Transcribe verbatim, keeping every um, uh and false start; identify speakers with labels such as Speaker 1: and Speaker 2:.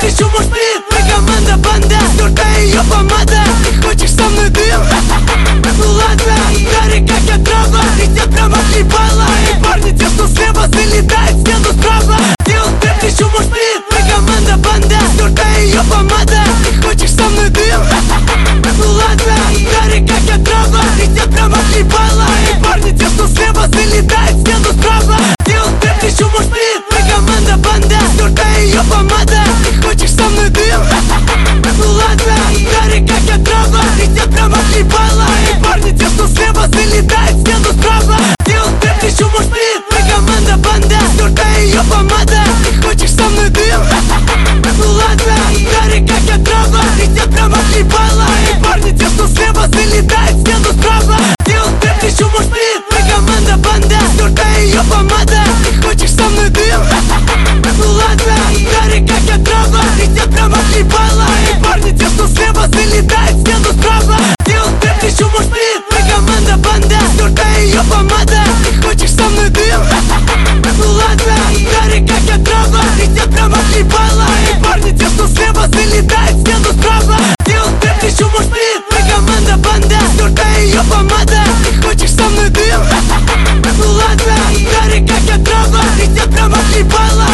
Speaker 1: плечу мой сплит. Мы команда банда, стертая ее помада. Ты хочешь со мной дым? Ну ладно, дари как я трава. Летят прямо хлебала. И парни те, что слева, залетает свету справа. Делал ты плечу мой сплит. Мы команда банда, стертая ее помада. Ты хочешь со мной дым? Ну ладно, дари как я трава. Летят прямо хлебала. И парни те, что слева, залетает свету справа. Делал ты плечу мой сплит. Мы команда банда, стертая ее помада. Ты хочешь со мной дым? Ну ладно, дари как я трава. Летят прямо хлебала. И парни те, что слева, залетает свету справа. Делал ты плечу мой сплит. Мы команда банда, стертая ее помада. Ты хочешь со мной дым? Ну ладно, дари как я трава. Летят прямо хлебала. И парни те, что слева, залетает свету справа. Делал ты плечу мой сплит. Мы команда банда, стертая ее помада. Ты хочешь со мной дым? Ну ладно, дари как я трава. Летят прямо хлебала. И парни те, что слева, залетает свету справа. Делал ты плечу мой сплит.